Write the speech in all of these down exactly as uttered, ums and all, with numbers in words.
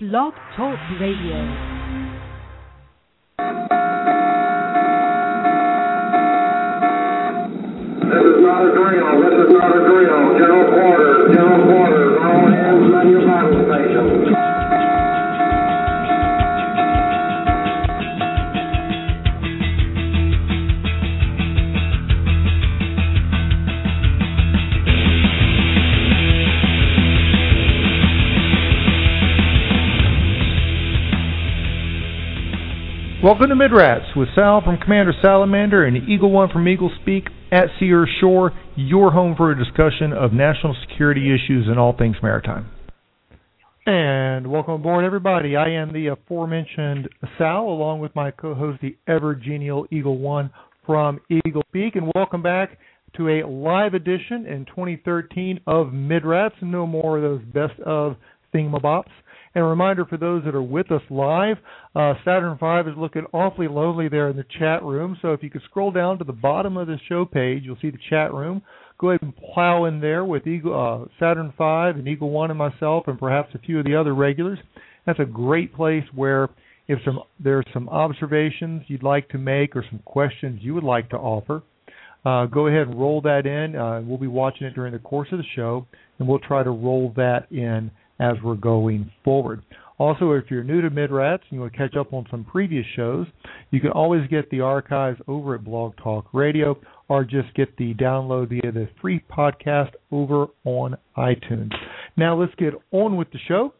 Blog Talk Radio. This is not a drill. This is not a drill. General quarters. General quarters. All hands on your battle stations. Welcome to Midrats with Sal from Commander Salamander and Eagle One from Eagle Speak at Sea or Shore, your home for a discussion of national security issues and all things maritime. And welcome aboard, everybody. I am the aforementioned Sal, along with my co-host, the ever-genial Eagle One from Eagle Speak, and welcome back to a live edition in twenty thirteen of Midrats. No more of those best of thingamabops. And a reminder for those that are with us live, uh, Saturn five is looking awfully lonely there in the chat room. So if you could scroll down to the bottom of the show page, you'll see the chat room. Go ahead and plow in there with Eagle, uh, Saturn five and Eagle One and myself and perhaps a few of the other regulars. That's a great place where if some there's some observations you'd like to make or some questions you would like to offer, uh, go ahead and roll that in. Uh, we'll be watching it during the course of the show, and we'll try to roll that in as we're going forward. Also, if you're new to Midrats and you want to catch up on some previous shows, you can always get the archives over at Blog Talk Radio or just get the download via the free podcast over on iTunes. Now let's get on with the show.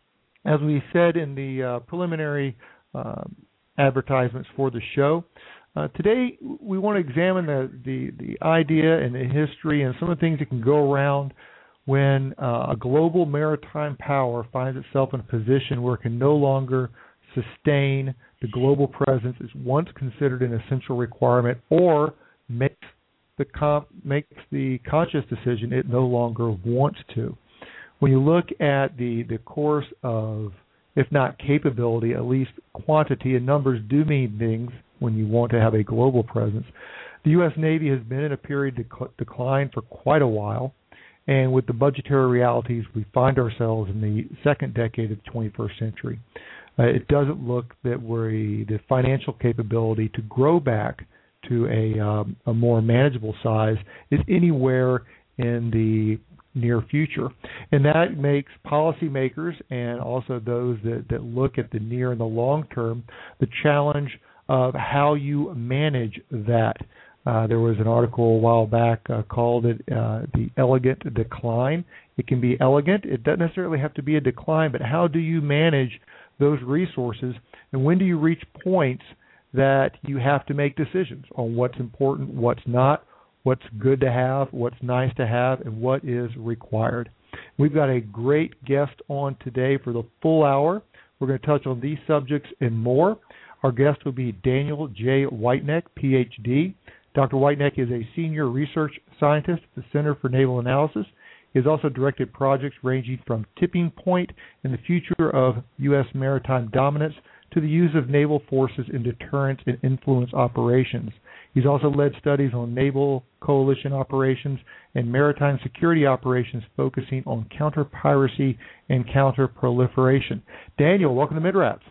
As we said in the uh, preliminary uh, advertisements for the show, uh, today we want to examine the, the, the idea and the history and some of the things that can go around when uh, a global maritime power finds itself in a position where it can no longer sustain the global presence is once considered an essential requirement, or makes the comp, makes the conscious decision it no longer wants to. When you look at the, the course of, if not capability, at least quantity, and numbers do mean things when you want to have a global presence, the U S Navy has been in a period of dec- decline for quite a while. And with the budgetary realities, we find ourselves in the second decade of the twenty-first century. Uh, it doesn't look that we're the financial capability to grow back to a, um, a more manageable size is anywhere in the near future. And that makes policymakers and also those that, that look at the near and the long term the challenge of how you manage that. Uh, there was an article a while back uh, called it uh, the elegant decline. It can be elegant. It doesn't necessarily have to be a decline, but how do you manage those resources, and when do you reach points that you have to make decisions on what's important, what's not, what's good to have, what's nice to have, and what is required. We've got a great guest on today for the full hour. We're going to touch on these subjects and more. Our guest will be Daniel J. Whiteneck, P H D. Doctor Whiteneck is a senior research scientist at the Center for Naval Analysis. He has also directed projects ranging from tipping point in the future of U S maritime dominance to the use of naval forces in deterrence and influence operations. He's also led studies on naval coalition operations and maritime security operations focusing on counter-piracy and counter-proliferation. Daniel, welcome to Midrats.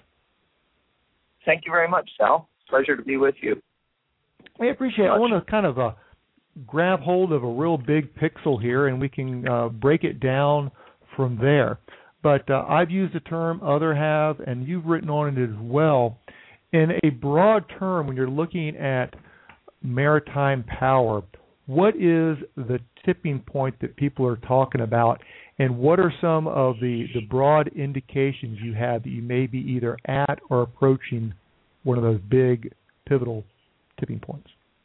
Thank you very much, Sal. Pleasure to be with you. I appreciate it. I want to kind of uh, grab hold of a real big pixel here, and we can uh, break it down from there. But uh, I've used the term, other have, and you've written on it as well. In a broad term, when you're looking at maritime power, what is the tipping point that people are talking about, and what are some of the, the broad indications you have that you may be either at or approaching one of those big pivotal tipping points?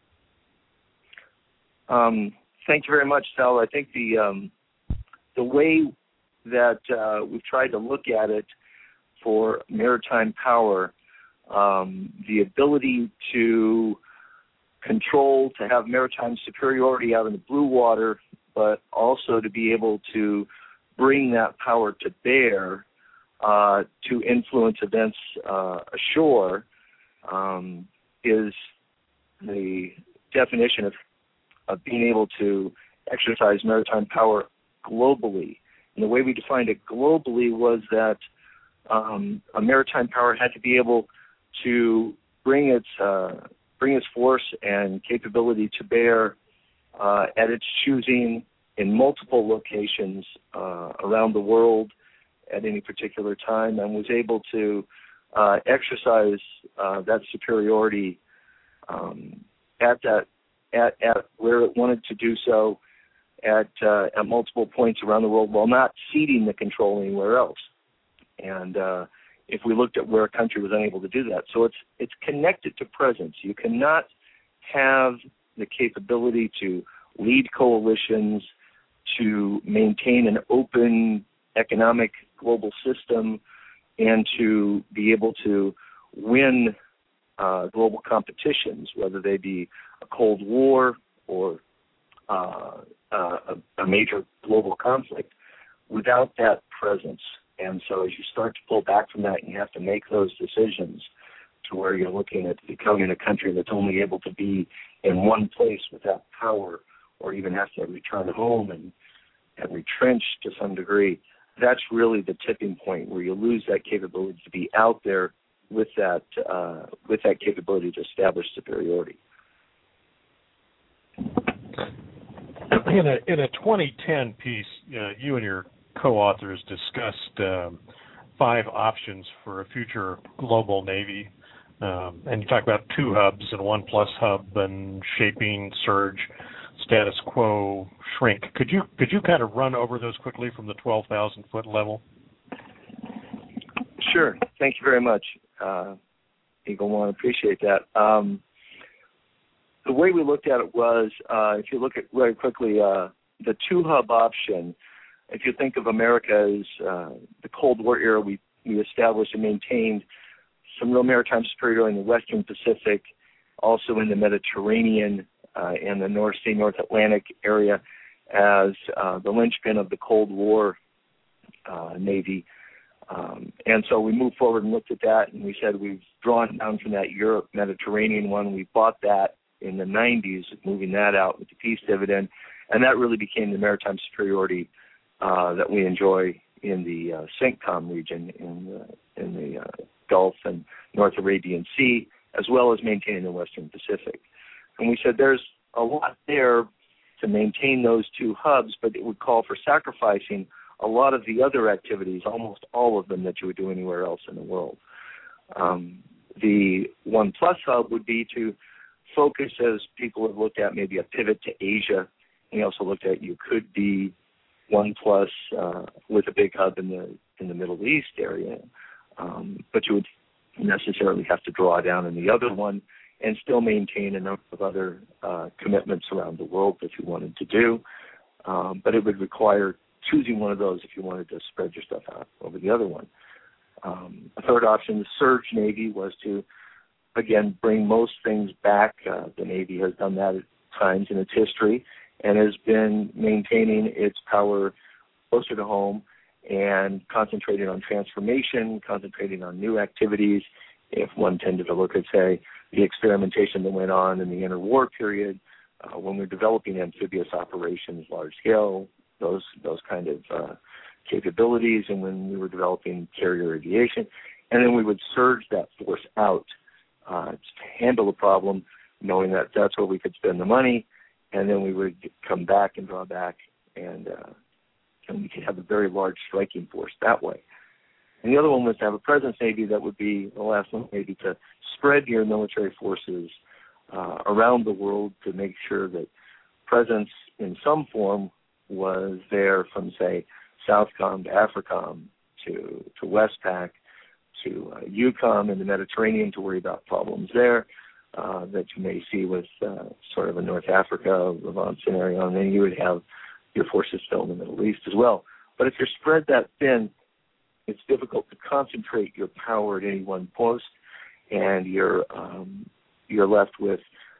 Um, thank you very much, Sal. I think the um, the way that uh, we've tried to look at it for maritime power, um, the ability to control, to have maritime superiority out in the blue water, but also to be able to bring that power to bear uh, to influence events uh, ashore um, is the definition of, of being able to exercise maritime power globally. And the way we defined it globally was that um, a maritime power had to be able to bring its uh, bring its force and capability to bear uh, at its choosing in multiple locations uh, around the world at any particular time, and was able to uh, exercise uh, that superiority um, at that at, at where it wanted to do so at uh, at multiple points around the world, while not ceding the control anywhere else. And uh, if we looked at where a country was unable to do that, so it's it's connected to presence. You cannot have the capability to lead coalitions, to maintain an open economic global system, and to be able to win uh, global competitions, whether they be a Cold War or uh, uh, a, a major global conflict, without that presence. And so as you start to pull back from that, and you have to make those decisions to where you're looking at becoming a country that's only able to be in one place without power, or even have to return home and, and retrench to some degree, that's really the tipping point where you lose that capability to be out there with that uh, with that capability to establish superiority. In a in a twenty ten piece, uh, you and your co-authors discussed um, five options for a future global Navy, um, and you talk about two hubs and one plus hub, and shaping, surge, status quo, shrink. Could you could you kind of run over those quickly from the twelve thousand foot level? Sure. Thank you very much, uh, Eagle One. Appreciate that. Um, the way we looked at it was, uh, if you look at very quickly, uh, the two hub option. If you think of America as uh, the Cold War era, we, we established and maintained some real maritime superiority in the Western Pacific, also in the Mediterranean uh, and the North Sea, North Atlantic area as uh, the linchpin of the Cold War uh, Navy. Um, and so we moved forward and looked at that, and we said we've drawn down from that Europe Mediterranean one. We bought that in the nineties, moving that out with the peace dividend, and that really became the maritime superiority Uh, that we enjoy in the uh, CENTCOM region in the, in the uh, Gulf and North Arabian Sea, as well as maintaining the Western Pacific. And we said there's a lot there to maintain those two hubs, but it would call for sacrificing a lot of the other activities, almost all of them that you would do anywhere else in the world. Um, the One Plus hub would be to focus, as people have looked at, maybe a pivot to Asia. We also looked at you could be One Plus uh, with a big hub in the in the Middle East area, um, but you would necessarily have to draw down in the other one and still maintain a number of other uh, commitments around the world that you wanted to do. Um, but it would require choosing one of those if you wanted to spread your stuff out over the other one. Um, a third option, the Surge Navy, was to, again, bring most things back. Uh, the Navy has done that at times in its history, and has been maintaining its power closer to home and concentrating on transformation, concentrating on new activities. If one tended to look at, say, the experimentation that went on in the interwar period, uh, when we were developing amphibious operations, large scale, those those kind of uh, capabilities, and when we were developing carrier aviation, and then we would surge that force out uh, to handle the problem, knowing that that's where we could spend the money. And then we would come back and draw back, and uh, and we could have a very large striking force that way. And the other one was to have a presence Navy that would be, the last one, maybe to spread your military forces uh, around the world to make sure that presence in some form was there from, say, Southcom to AFRICOM to, to Westpac to uh, EUCOM in the Mediterranean to worry about problems there. Uh, that you may see with uh, sort of a North Africa, Levant scenario, and then you would have your forces still in the Middle East as well. But if you're spread that thin, it's difficult to concentrate your power at any one post, and you're um, you're left with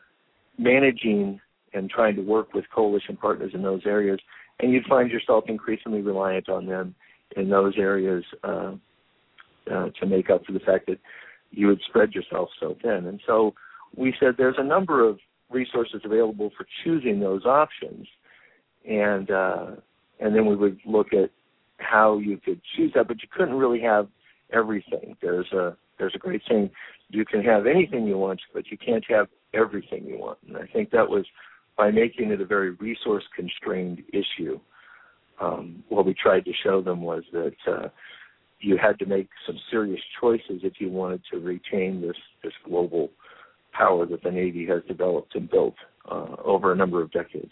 managing and trying to work with coalition partners in those areas, and you'd find yourself increasingly reliant on them in those areas uh, uh, to make up for the fact that you would spread yourself so thin. And so we said there's a number of resources available for choosing those options, and uh, and then we would look at how you could choose that, but you couldn't really have everything. There's a there's a great saying, you can have anything you want, but you can't have everything you want. And I think that was by making it a very resource-constrained issue. Um, what we tried to show them was that uh, you had to make some serious choices if you wanted to retain this, this global power that the Navy has developed and built uh, over a number of decades.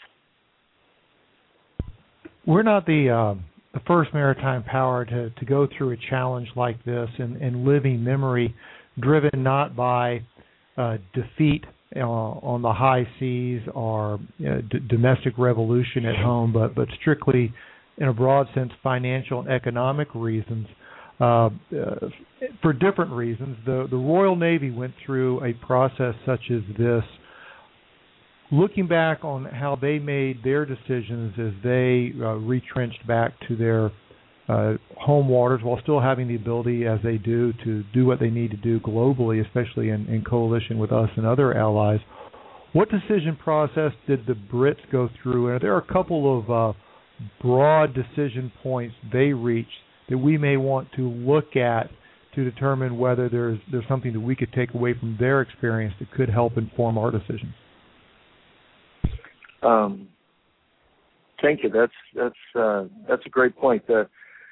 We're not the uh, the first maritime power to, to go through a challenge like this in, in living memory, driven not by uh, defeat uh, on the high seas or you know, d- domestic revolution at home, but, but strictly, in a broad sense, financial and economic reasons. Uh, uh, for different reasons, the, the Royal Navy went through a process such as this. Looking back on how they made their decisions as they uh, retrenched back to their uh, home waters while still having the ability, as they do, to do what they need to do globally, especially in, in coalition with us and other allies, what decision process did the Brits go through? And there are a couple of uh, broad decision points they reached that we may want to look at to determine whether there's there's something that we could take away from their experience that could help inform our decisions. Um, thank you. That's that's uh, that's a great point. Uh,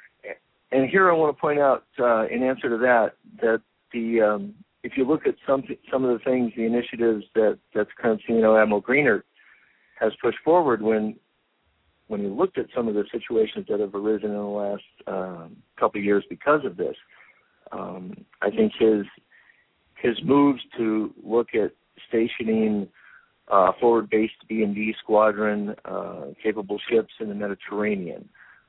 and here I want to point out, uh, in answer to that, that the um, if you look at some some of the things, the initiatives that that current you know Admiral Greenert has pushed forward, when when you looked at some of the situations that have arisen in the last um, couple of years because of this, um, I think his his moves to look at stationing Uh, forward-based B and D squadron, uh, capable ships in the Mediterranean.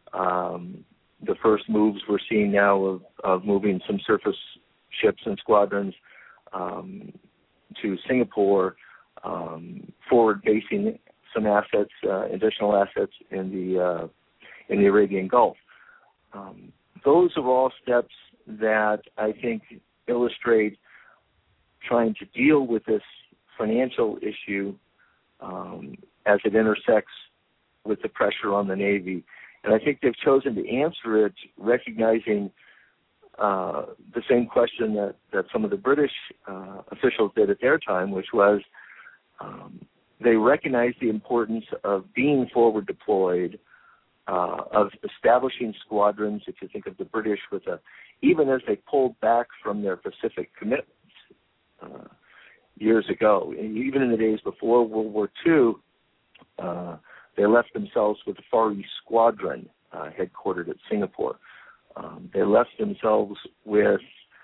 Um, the first moves we're seeing now of, of moving some surface ships and squadrons um, to Singapore, um, forward-basing some assets, uh, additional assets in the uh, in the Arabian Gulf. Um, those are all steps that I think illustrate trying to deal with this financial issue um, as it intersects with the pressure on the Navy. And I think they've chosen to answer it recognizing uh, the same question that, that some of the British uh, officials did at their time, which was um, they recognized the importance of being forward deployed, uh, of establishing squadrons, if you think of the British, with a, even as they pulled back from their Pacific commitments, uh, years ago, even in the days before World War Two, uh, they left themselves with the Far East Squadron, uh, headquartered at Singapore. Um, they left themselves with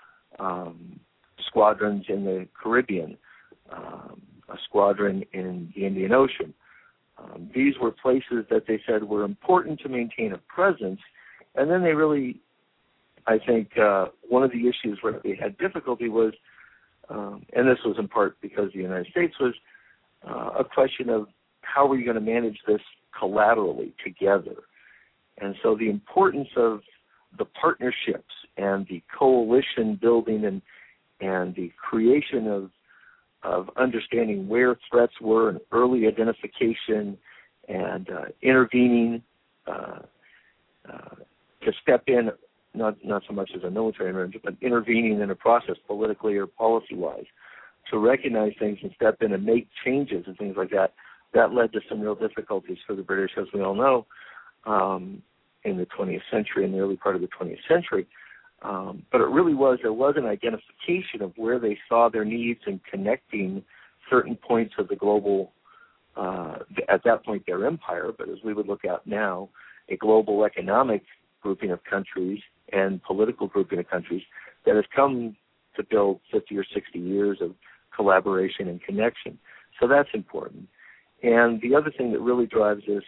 um, squadrons in the Caribbean, um, a squadron in the Indian Ocean. Um, these were places that they said were important to maintain a presence, and then they really, I think, uh, one of the issues where they had difficulty was Um, and this was in part because the United States was uh, a question of how are you going to manage this collaterally together. And so the importance of the partnerships and the coalition building and and the creation of of understanding where threats were and early identification and uh, intervening uh, uh, to step in, Not not so much as a military intervention, but intervening in a process politically or policy-wise to recognize things and step in and make changes and things like that. That led to some real difficulties for the British, as we all know, um, in the twentieth century, in the early part of the twentieth century. Um, but it really was, there was an identification of where they saw their needs and connecting certain points of the global, uh, at that point, their empire, but as we would look at now, a global economic grouping of countries and political grouping of countries that has come to build fifty or sixty years of collaboration and connection. So that's important. And the other thing that really drives this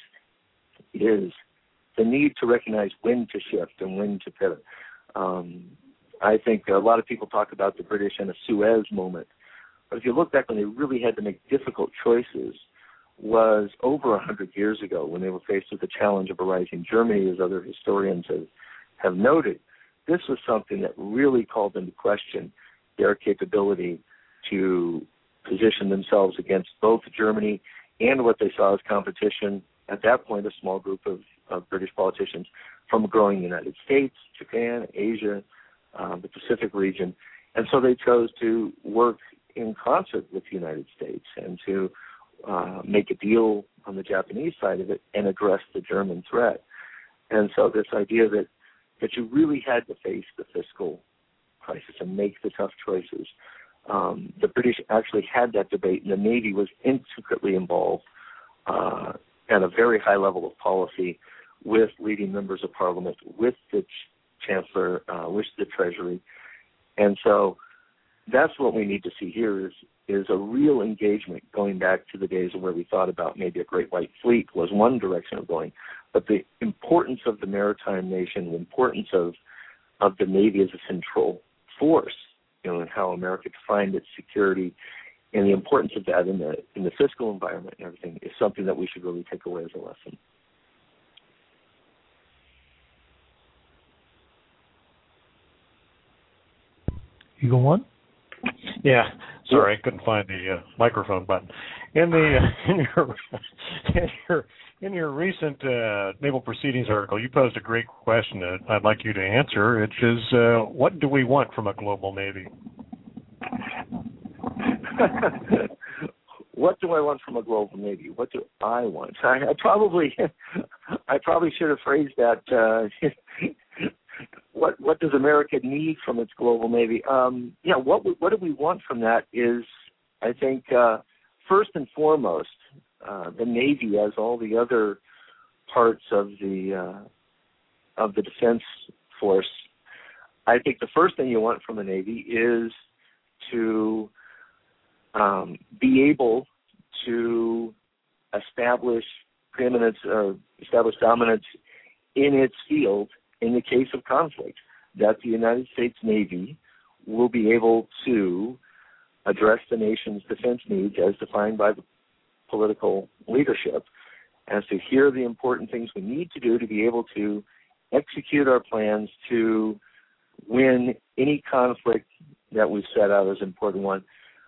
is the need to recognize when to shift and when to pivot. Um, I think a lot of people talk about the British and a Suez moment. But if you look back when they really had to make difficult choices, was over one hundred years ago when they were faced with the challenge of a rising Germany, as other historians have, have noted. This was something that really called into question their capability to position themselves against both Germany and what they saw as competition, at that point a small group of, of British politicians, from a growing United States, Japan, Asia, uh, the Pacific region. And so they chose to work in concert with the United States and to uh, make a deal on the Japanese side of it and address the German threat. And so this idea that, that you really had to face the fiscal crisis and make the tough choices. Um, the British actually had that debate, and the Navy was intricately involved uh, at a very high level of policy with leading members of Parliament, with the ch- Chancellor, uh, with the Treasury. And so that's what we need to see here is, is a real engagement going back to the days of where we thought about maybe a Great White Fleet was one direction of going, but the importance of the maritime nation, the importance of, of the Navy as a central force, you know, and how America defined its security, and the importance of that in the in the fiscal environment and everything is something that we should really take away as a lesson. Eagle One? Yeah, sorry, I couldn't find the uh, microphone button. In the uh, in your in your in your recent uh, Naval Proceedings article, you posed a great question that I'd like you to answer, which is, uh, what do we want from a global Navy? What do I want from a global Navy? What do I want? I, I probably I probably should have phrased that. Uh, What what does America need from its global Navy? Um, yeah, what what do we want from that is, I think, uh, first and foremost, uh, the Navy, as all the other parts of the uh, of the defense force. I think the first thing you want from the Navy is to um, be able to establish preeminence or establish dominance in its field in the case of conflict, that the United States Navy will be able to address the nation's defense needs as defined by the political leadership, as to hear the important things we need to do to be able to execute our plans to win any conflict that we've set out as an important one,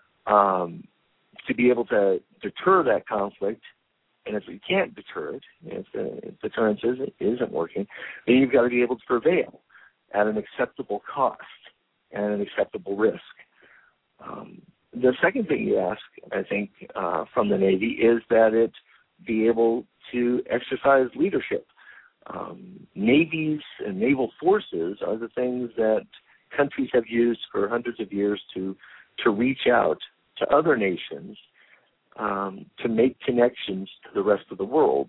um, to be able to deter that conflict. And if you can't deter it, if the if deterrence isn't, isn't working, then you've got to be able to prevail at an acceptable cost and an acceptable risk. Um, the second thing you ask, I think, uh, from the Navy is that it be able to exercise leadership. Um, navies and naval forces are the things that countries have used for hundreds of years to to reach out to other nations, Um, to make connections to the rest of the world.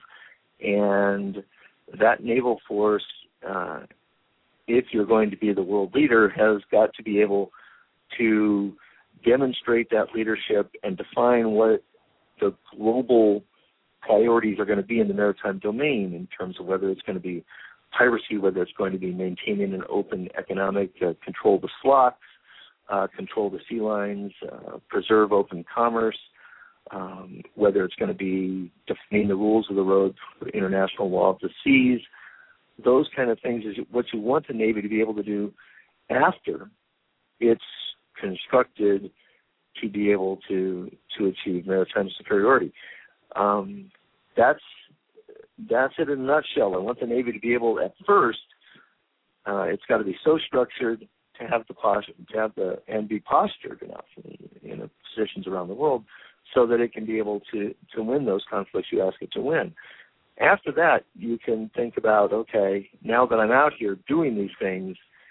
And that naval force, uh, if you're going to be the world leader, has got to be able to demonstrate that leadership and define what the global priorities are going to be in the maritime domain in terms of whether it's going to be piracy, whether it's going to be maintaining an open economic, uh, control the slots, uh, control the sea lines, uh, preserve open commerce, Um, whether it's going to be defining the rules of the road for international law of the seas. Those kind of things is what you want the Navy to be able to do after it's constructed to be able to to achieve maritime superiority. Um, that's that's it in a nutshell. I want the Navy to be able, at first, uh, it's got to be so structured to have the posture, to have the and be postured enough in, in positions around the world, so that it can be able to, to win those conflicts you ask it to win. After that, you can think about, okay, now that I'm out here doing these things,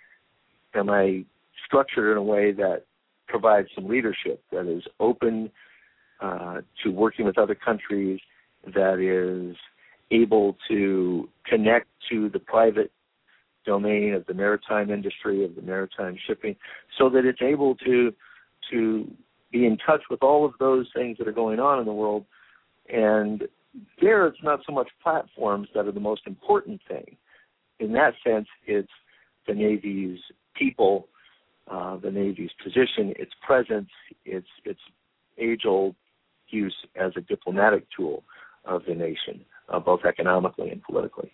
am I structured in a way that provides some leadership, that is open uh, to working with other countries, that is able to connect to the private domain of the maritime industry, of the maritime shipping, so that it's able to to be in touch with all of those things that are going on in the world. And there, it's not so much platforms that are the most important thing. In that sense, it's the Navy's people, uh, the Navy's position, its presence, its its age-old use as a diplomatic tool of the nation, uh, both economically and politically.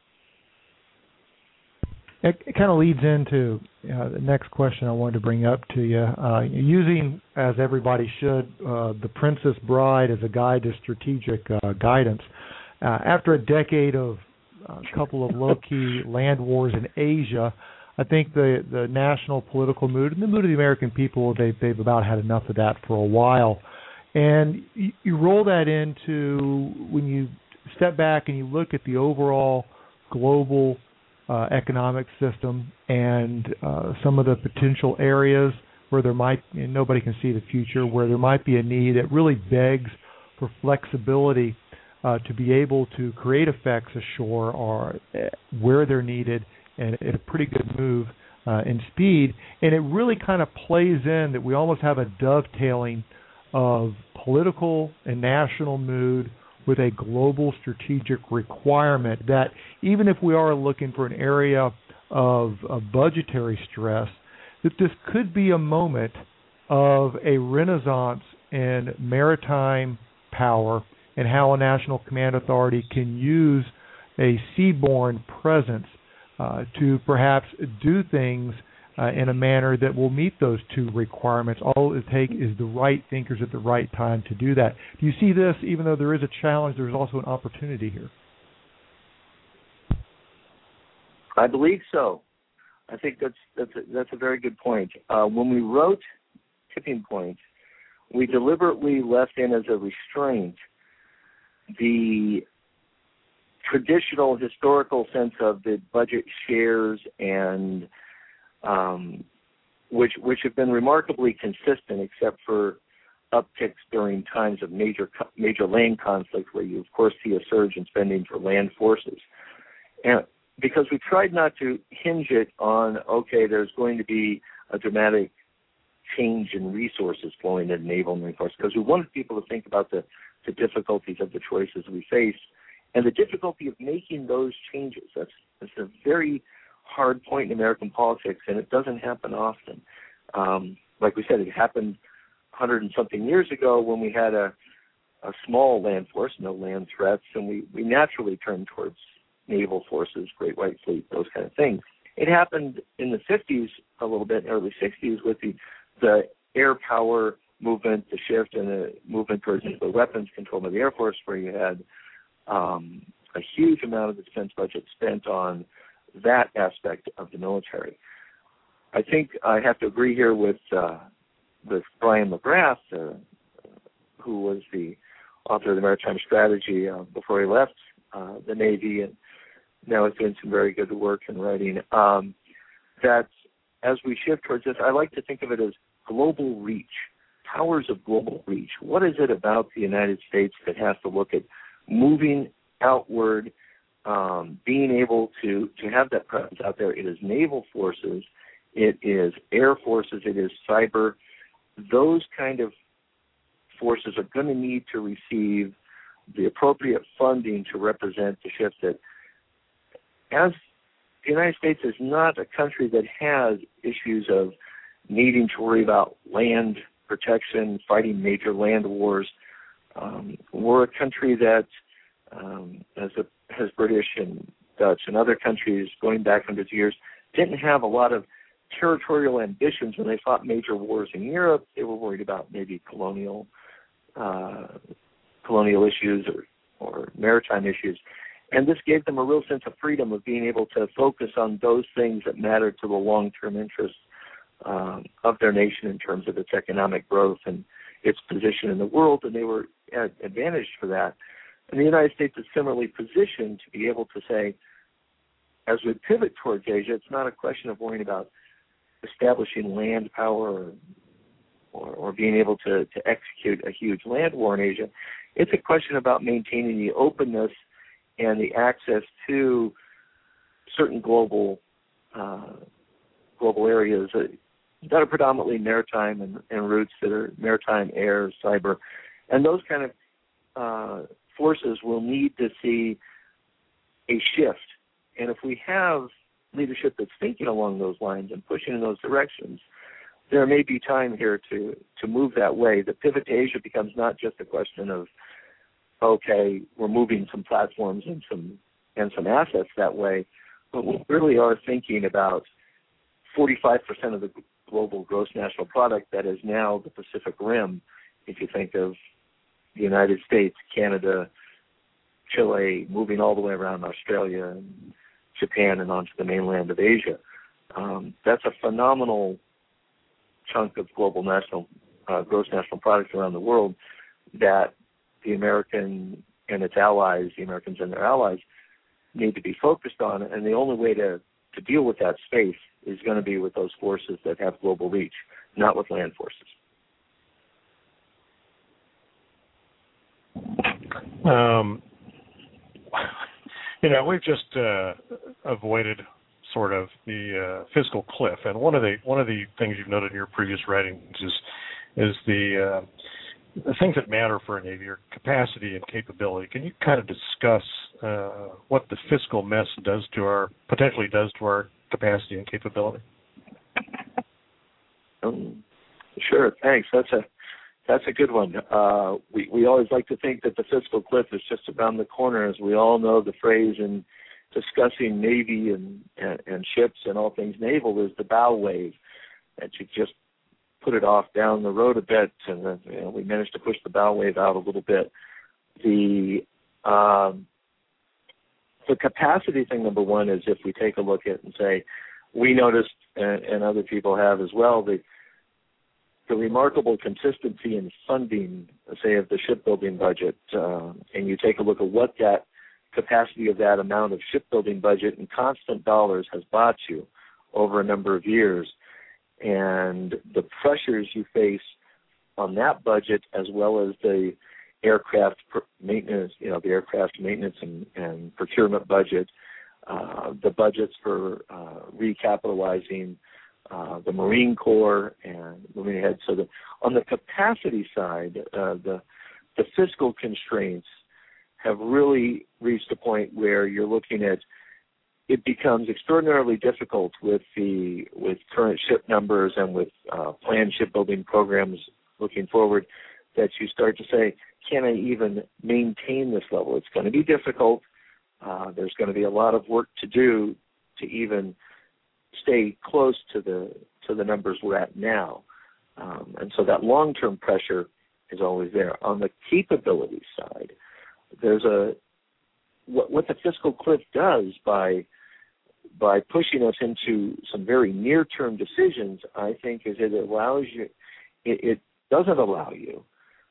It, it kind of leads into uh, the next question I wanted to bring up to you. Uh, using, as everybody should, uh, the Princess Bride as a guide to strategic uh, guidance, uh, after a decade of a couple of low-key land wars in Asia, I think the, the national political mood and the mood of the American people, they've, they've about had enough of that for a while. And you, you roll that into when you step back and you look at the overall global uh, economic system and uh, some of the potential areas where there might, and nobody can see the future, where there might be a need, it really begs for flexibility uh, to be able to create effects ashore or uh, where they're needed and at a pretty good move uh, in speed. And it really kind of plays in that we almost have a dovetailing of political and national mood with a global strategic requirement that even if we are looking for an area of, of budgetary stress, that this could be a moment of a renaissance in maritime power and how a national command authority can use a seaborne presence uh, to perhaps do things uh, in a manner that will meet those two requirements. All it takes is the right thinkers at the right time to do that. Do you see this, even though there is a challenge, there's also an opportunity here? I believe so. I think that's that's a, that's a very good point. Uh, when we wrote Tipping Point, we deliberately left in as a restraint the traditional historical sense of the budget shares and um, which which have been remarkably consistent, except for upticks during times of major major land conflict, where you of course see a surge in spending for land forces, and because we tried not to hinge it on, okay, there's going to be a dramatic change in resources flowing into naval and marine force, because we wanted people to think about the, the difficulties of the choices we face and the difficulty of making those changes. That's, that's a very hard point in American politics, and it doesn't happen often. Um, like we said, it happened a hundred and something years ago when we had a, a small land force, no land threats, and we, we naturally turned towards naval forces, Great White Fleet, those kind of things. It happened in the fifties a little bit, early sixties, with the, the air power movement, the shift and the movement towards nuclear weapons control by the Air Force, where you had um, a huge amount of the defense budget spent on that aspect of the military. I think I have to agree here with uh, with Brian McGrath, uh, who was the author of the Maritime Strategy uh, before he left uh, the Navy, and now is doing some very good work in writing, um, that as we shift towards this, I like to think of it as global reach, powers of global reach. What is it about the United States that has to look at moving outward, um, being able to, to have that presence out there? It is naval forces, it is air forces, it is cyber. Those kind of forces are going to need to receive the appropriate funding to represent the shift that, as the United States is not a country that has issues of needing to worry about land protection, fighting major land wars. Um, we're a country that, um, as, a, as British and Dutch and other countries going back hundreds of years, didn't have a lot of territorial ambitions when they fought major wars in Europe. They were worried about maybe colonial uh, colonial issues or, or maritime issues. And this gave them a real sense of freedom of being able to focus on those things that mattered to the long-term interests um, of their nation in terms of its economic growth and its position in the world, and they were advantaged for that. And the United States is similarly positioned to be able to say, as we pivot towards Asia, it's not a question of worrying about establishing land power or, or, or being able to, to execute a huge land war in Asia. It's a question about maintaining the openness and the access to certain global uh, global areas that, that are predominantly maritime and, and routes that are maritime, air, cyber. And those kind of uh, forces will need to see a shift. And if we have leadership that's thinking along those lines and pushing in those directions, there may be time here to, to move that way. The pivot to Asia becomes not just a question of, okay, we're moving some platforms and some and some assets that way, but we really are thinking about forty-five percent of the global gross national product that is now the Pacific Rim, if you think of the United States, Canada, Chile, moving all the way around Australia and Japan and onto the mainland of Asia. um, that's a phenomenal chunk of global national uh, gross national product around the world that the American and its allies, the Americans and their allies, need to be focused on. And the only way to, to deal with that space is going to be with those forces that have global reach, not with land forces. Um, you know, we've just uh, avoided sort of the uh, fiscal cliff, and one of the one of the things you've noted in your previous writings is is the uh, the things that matter for a Navy are capacity and capability. Can you kind of discuss uh, what the fiscal mess does to our potentially does to our capacity and capability? Um, sure, thanks. That's a that's a good one. Uh, we we always like to think that the fiscal cliff is just around the corner, as we all know the phrase in discussing Navy and, and, and ships and all things naval is the bow wave, that you just put it off down the road a bit, and then, you know, we managed to push the bow wave out a little bit. The um, the capacity thing, number one, is if we take a look at and say, we noticed, and, and other people have as well, the the remarkable consistency in funding, say, of the shipbuilding budget, uh, and you take a look at what that capacity of that amount of shipbuilding budget in constant dollars has bought you over a number of years, and the pressures you face on that budget, as well as the aircraft maintenance, you know, the aircraft maintenance and, and procurement budget, uh, the budgets for uh, recapitalizing uh, the Marine Corps and moving ahead. So the, on the capacity side, uh, the the fiscal constraints have really reached a point where you're looking at it becomes extraordinarily difficult with the with current ship numbers and with uh, planned shipbuilding programs looking forward, that you start to say, can I even maintain this level? It's going to be difficult. Uh, there's going to be a lot of work to do to even stay close to the to the numbers we're at now. Um, and so that long-term pressure is always there. On the capability side, there's a what, what the fiscal cliff does by by pushing us into some very near-term decisions, I think, is it allows you, it, it doesn't allow you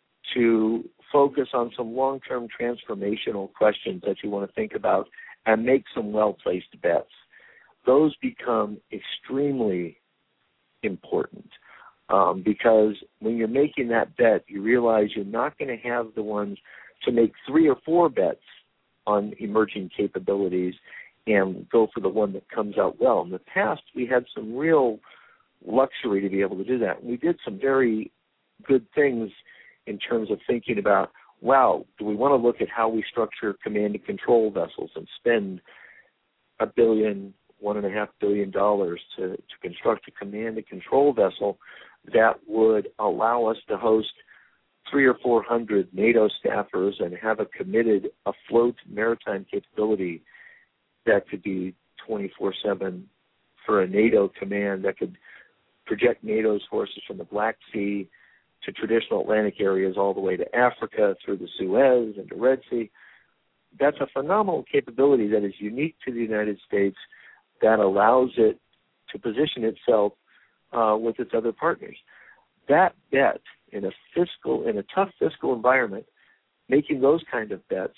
to focus on some long-term transformational questions that you want to think about and make some well-placed bets. Those become extremely important um, because when you're making that bet, you realize you're not going to have the ones to make three or four bets on emerging capabilities and go for the one that comes out well. In the past, we had some real luxury to be able to do that. We did some very good things in terms of thinking about, wow, do we want to look at how we structure command and control vessels and spend a billion, one and a half billion dollars to, to construct a command and control vessel that would allow us to host three or four hundred NATO staffers and have a committed afloat maritime capability that could be twenty-four seven for a NATO command that could project NATO's forces from the Black Sea to traditional Atlantic areas all the way to Africa through the Suez and the Red Sea. That's a phenomenal capability that is unique to the United States that allows it to position itself uh, with its other partners. That bet in a fiscal, in a tough fiscal environment, making those kind of bets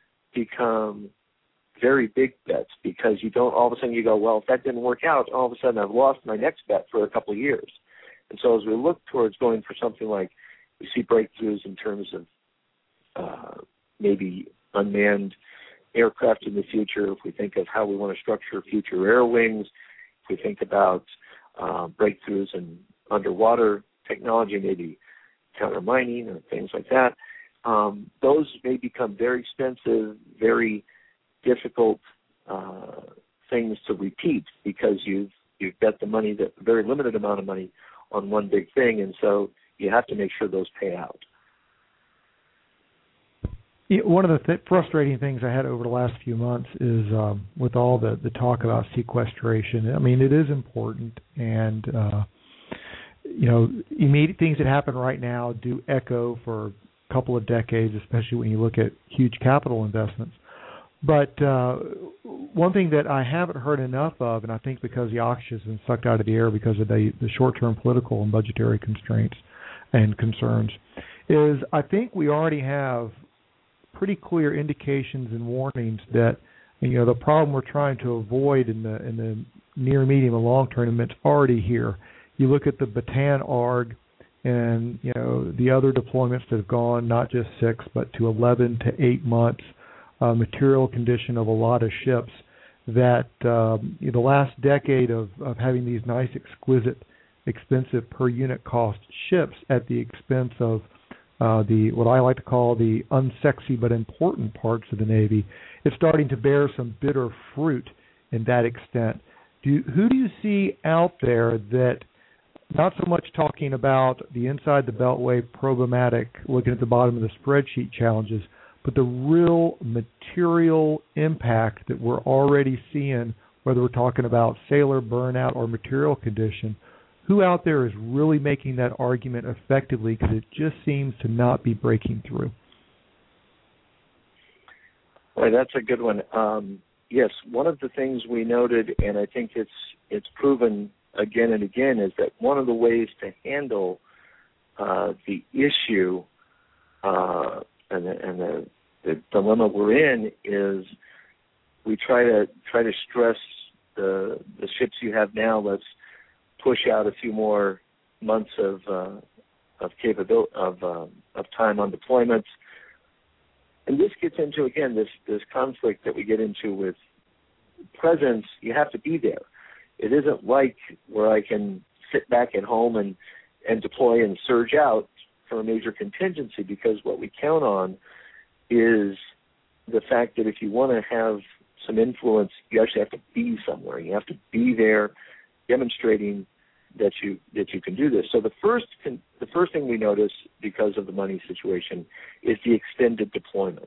become very big bets because you don't all of a sudden you go, well, if that didn't work out, all of a sudden I've lost my next bet for a couple of years. And so as we look towards going for something like, we see breakthroughs in terms of uh, maybe unmanned aircraft in the future, if we think of how we want to structure future air wings, if we think about uh, breakthroughs in underwater technology, maybe counter mining and things like that, um, those may become very expensive, very difficult uh, things to repeat because you've you've bet the money, that very limited amount of money on one big thing, and so you have to make sure those pay out. Yeah, one of the th- frustrating things I had over the last few months is um, with all the, the talk about sequestration. I mean, it is important, and uh, you know, immediate things that happen right now do echo for a couple of decades, especially when you look at huge capital investments. But uh, one thing that I haven't heard enough of, and I think because the oxygen has been sucked out of the air because of the, the short-term political and budgetary constraints and concerns, is I think we already have pretty clear indications and warnings that, you know, the problem we're trying to avoid in the in the near, medium, and long term is already here. You look at the Bataan A R G and, you know, the other deployments that have gone not just six but to eleven to eight months, uh, material condition of a lot of ships, that um, the last decade of, of having these nice, exquisite, expensive per unit cost ships at the expense of uh, the what I like to call the unsexy but important parts of the Navy, it's starting to bear some bitter fruit in that extent. Do you, who do you see out there that, not so much talking about the inside the beltway problematic, looking at the bottom of the spreadsheet challenges, but the real material impact that we're already seeing, whether we're talking about sailor burnout or material condition, who out there is really making that argument effectively, because it just seems to not be breaking through? Well, that's a good one. Um, yes, one of the things we noted, and I think it's it's proven again and again, is that one of the ways to handle uh, the issue uh, and, the, and the, the dilemma we're in is we try to try to stress the the ships you have now. Let's push out a few more months of uh, of capability of uh, of time on deployments. And this gets into, again, this, this conflict that we get into with presence. You have to be there. It isn't like where I can sit back at home and, and deploy and surge out for a major contingency, because what we count on is the fact that if you want to have some influence, you actually have to be somewhere. You have to be there demonstrating that you that you can do this. So the first con- the first thing we notice, because of the money situation, is the extended deployments.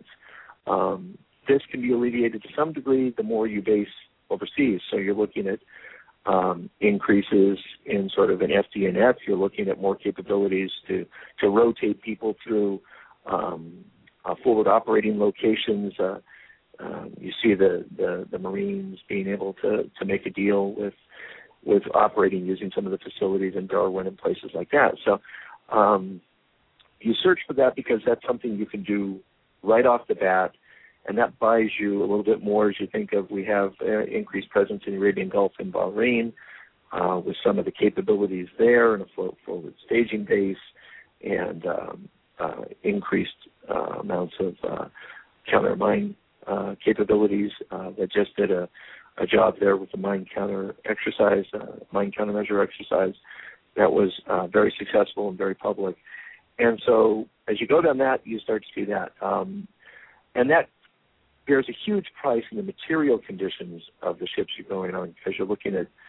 Um, this can be alleviated to some degree the more you base overseas. So you're looking at um, increases in sort of an F D N F. You're looking at more capabilities to to rotate people through um, uh, forward operating locations. Uh, um, you see the, the the Marines being able to to make a deal with. with operating using some of the facilities in Darwin and places like that. So um, you search for that because that's something you can do right off the bat, and that buys you a little bit more as you think of, we have uh, increased presence in the Arabian Gulf and Bahrain uh, with some of the capabilities there and a float forward staging base and um, uh, increased uh, amounts of uh, counter mine uh, capabilities uh, that just did a a job there with the mine counter exercise, uh, mine countermeasure exercise that was uh, very successful and very public. And so as you go down that, you start to see that. Um, and that bears a huge price in the material conditions of the ships you're going on, because you're looking at,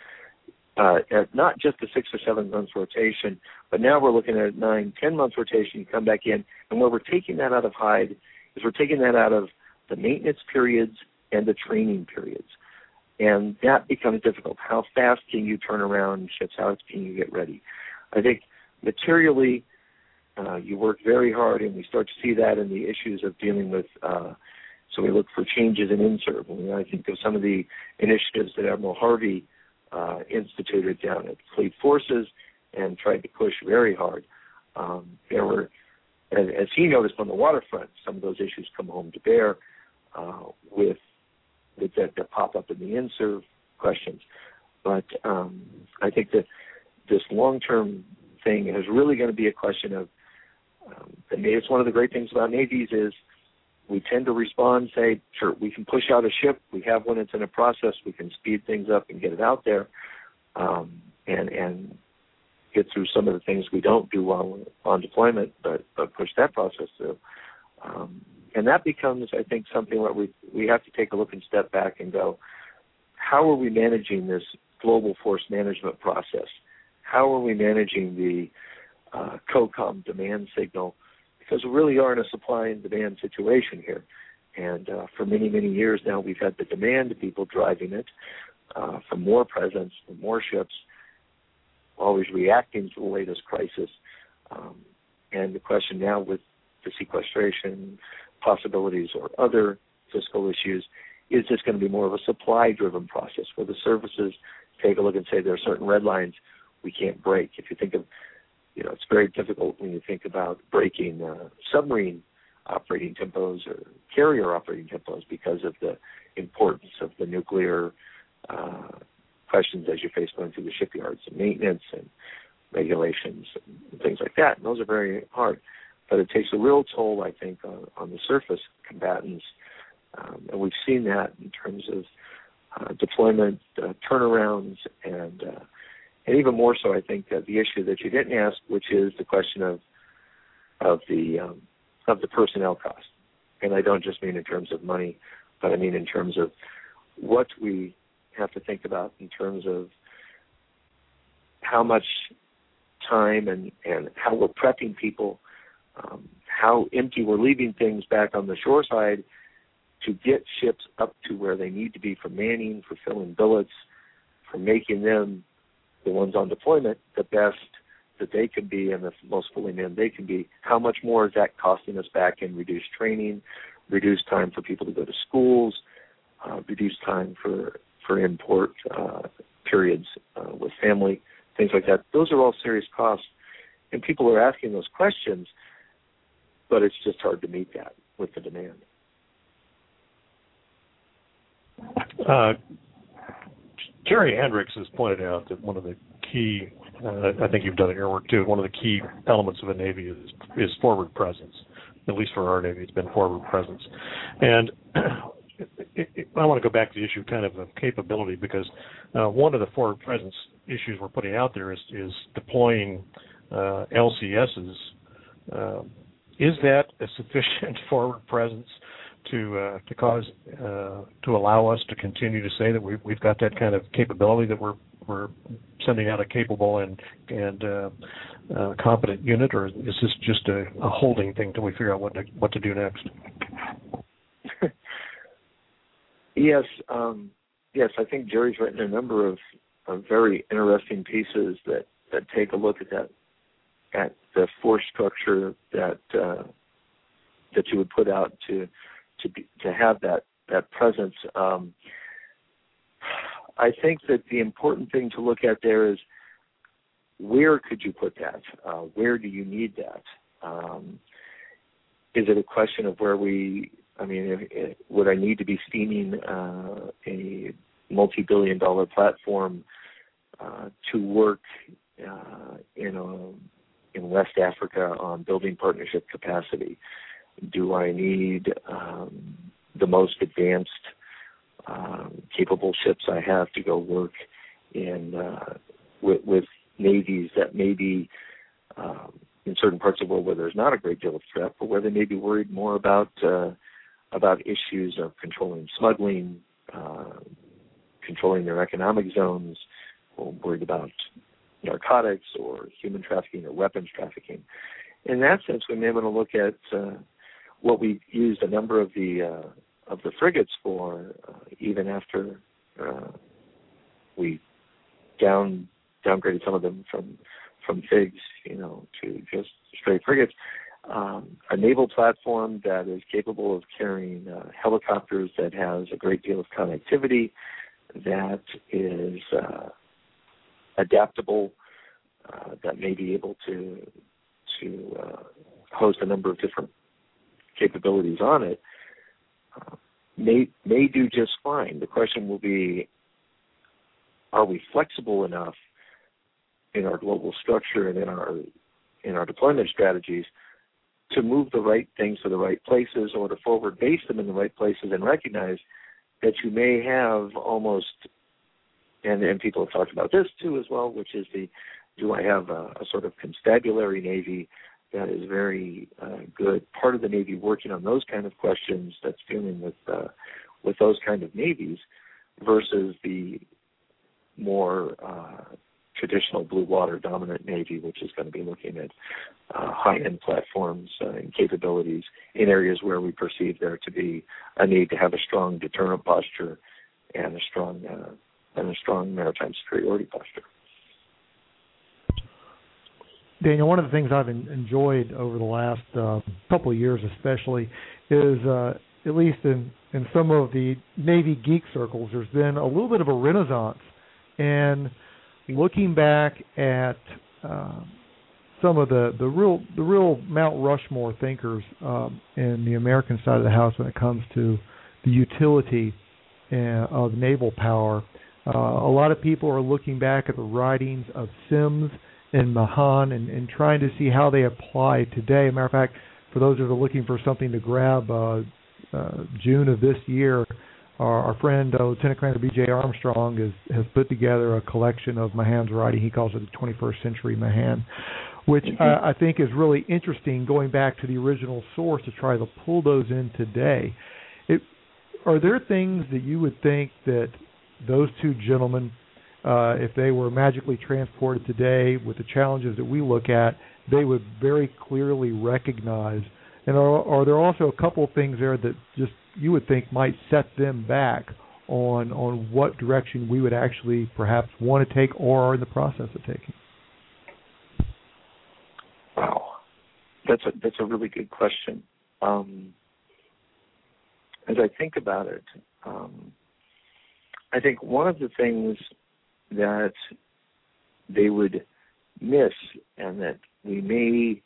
uh, at not just a six or seven months rotation, but now we're looking at nine, ten months rotation. You come back in, and where we're taking that out of Hyde is we're taking that out of the maintenance periods and the training periods. And that becomes difficult. How fast can you turn around ships? How can you get ready? I think materially, uh, you work very hard, and we start to see that in the issues of dealing with, uh, so we look for changes in INSERV. And I think of some of the initiatives that Admiral Harvey uh, instituted down at Fleet Forces and tried to push very hard. Um, there were, as, as he noticed on the waterfront, some of those issues come home to bear uh, with That, that pop up in the INSERV questions. But um, I think that this long-term thing is really going to be a question of, um, and it's one of the great things about navies is we tend to respond, say, sure, we can push out a ship. We have one that's in a process. We can speed things up and get it out there um, and, and get through some of the things we don't do while we're on deployment, but, but push that process through. Um, And that becomes, I think, something where we we have to take a look and step back and go, how are we managing this global force management process? How are we managing the uh, COCOM demand signal? Because we really are in a supply and demand situation here. And uh, for many, many years now, we've had the demand of people driving it uh, for more presence, for more ships, always reacting to the latest crisis. Um, and the question now with the sequestration possibilities or other fiscal issues is this going to be more of a supply-driven process where the services take a look and say there are certain red lines we can't break? If you think of, you know, it's very difficult when you think about breaking uh, submarine operating tempos or carrier operating tempos because of the importance of the nuclear uh, questions as you face going through the shipyards and maintenance and regulations and things like that. And those are very hard. But it takes a real toll, I think, on, on the surface combatants. Um, and we've seen that in terms of uh, deployment, uh, turnarounds, and uh, and even more so, I think, uh, the issue that you didn't ask, which is the question of of the um, of the personnel cost. And I don't just mean in terms of money, but I mean in terms of what we have to think about in terms of how much time and, and how we're prepping people, um, how empty we're leaving things back on the shore side to get ships up to where they need to be for manning, for filling billets, for making them, the ones on deployment, the best that they can be and the most fully manned they can be. How much more is that costing us back in reduced training, reduced time for people to go to schools, uh, reduced time for, for import uh, periods uh, with family, things like that. Those are all serious costs. And people are asking those questions, but it's just hard to meet that with the demand. Uh, Jerry Hendricks has pointed out that one of the key, uh, I think you've done it in your work too, one of the key elements of a Navy is, is forward presence. At least for our Navy, it's been forward presence. And it, it, I want to go back to the issue kind of of capability because uh, one of the forward presence issues we're putting out there is, is deploying uh, L C Ss. Uh, is that a sufficient forward presence to uh, to cause uh, to allow us to continue to say that we've we've got that kind of capability, that we're we're sending out a capable and and uh, uh, competent unit, or is this just a, a holding thing till we figure out what to, what to do next? Yes, um, yes. I think Jerry's written a number of, of very interesting pieces that, that take a look at that at the force structure that uh, that you would put out to. To, be, to have that, that presence. Um, I think that the important thing to look at there is where could you put that? Uh, where do you need that? Um, is it a question of where we, I mean, if, if, would I need to be steaming uh, a multi-billion dollar platform uh, to work uh, in, a, in West Africa on building partnership capacity? Do I need um, the most advanced, um, capable ships I have to go work in uh, with, with navies that may be um, in certain parts of the world where there's not a great deal of threat, but where they may be worried more about uh, about issues of controlling smuggling, uh, controlling their economic zones, or worried about narcotics or human trafficking or weapons trafficking. In that sense, we may want to look at uh, what we used a number of the uh, of the frigates for, uh, even after uh, we down downgraded some of them from from FIGs, you know, to just straight frigates. Um, a naval platform that is capable of carrying uh, helicopters, that has a great deal of connectivity, that is uh, adaptable, uh, that may be able to to uh, host a number of different capabilities on it, uh, may may do just fine. The question will be, are we flexible enough in our global structure and in our in our deployment strategies to move the right things to the right places, or to forward base them in the right places, and recognize that you may have almost, and, and people have talked about this too as well, which is the, do I have a, a sort of constabulary Navy that is very uh, good, part of the Navy working on those kind of questions, that's dealing with uh, with those kind of navies, versus the more uh, traditional blue water dominant Navy, which is going to be looking at uh, high-end platforms uh, and capabilities in areas where we perceive there to be a need to have a strong deterrent posture and a strong uh, and a strong maritime superiority posture. Daniel, one of the things I've en- enjoyed over the last uh, couple of years especially is uh, at least in, in some of the Navy geek circles, there's been a little bit of a renaissance. And looking back at uh, some of the, the real the real Mount Rushmore thinkers um, in the American side of the house when it comes to the utility uh, of naval power, uh, a lot of people are looking back at the writings of Sims and Mahan and, and trying to see how they apply today. As a matter of fact, for those that are looking for something to grab, uh, uh, June of this year, our, our friend uh, Lieutenant Commander B J Armstrong is, has put together a collection of Mahan's writing. He calls it the twenty-first century Mahan, which mm-hmm. uh, I think is really interesting, going back to the original source to try to pull those in today. It, are there things that you would think that those two gentlemen, uh, if they were magically transported today with the challenges that we look at, they would very clearly recognize? And are, are there also a couple of things there that just you would think might set them back on on what direction we would actually perhaps want to take or are in the process of taking? Wow, that's a that's a really good question. Um, as I think about it, um, I think one of the things that they would miss, and that we may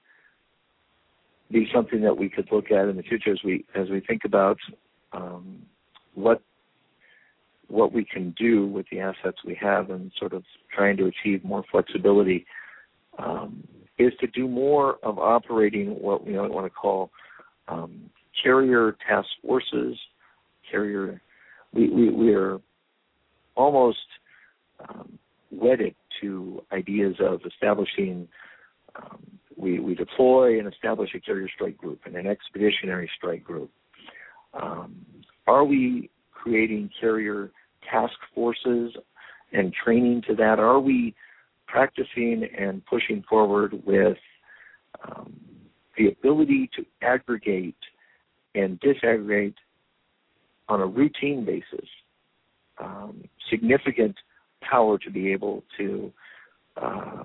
be something that we could look at in the future as we as we think about um, what what we can do with the assets we have and sort of trying to achieve more flexibility, um, is to do more of operating what we want to call um, carrier task forces. Carrier, we we, we are almost um, wedded to ideas of establishing. Um, we, we deploy and establish a carrier strike group and an expeditionary strike group. Um, are we creating carrier task forces and training to that? Are we practicing and pushing forward with um, the ability to aggregate and disaggregate on a routine basis um, significant power to be able to uh,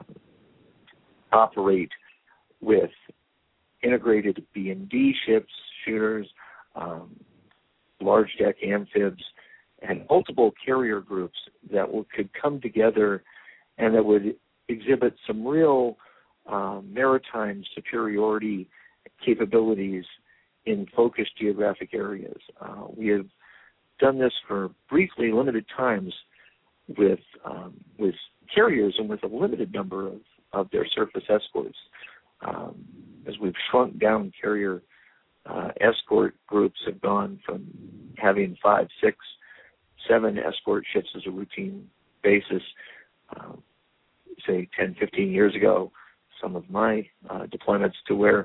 operate with integrated B and D ships, shooters, um, large deck amphibs, and multiple carrier groups that will, could come together and that would exhibit some real um, maritime superiority capabilities in focused geographic areas. Uh, we have done this for briefly limited times with um, with carriers and with a limited number of, of their surface escorts. Um, as we've shrunk down carrier uh, escort groups, have gone from having five, six, seven escort ships as a routine basis, uh, say ten, fifteen years ago, some of my uh, deployments, to where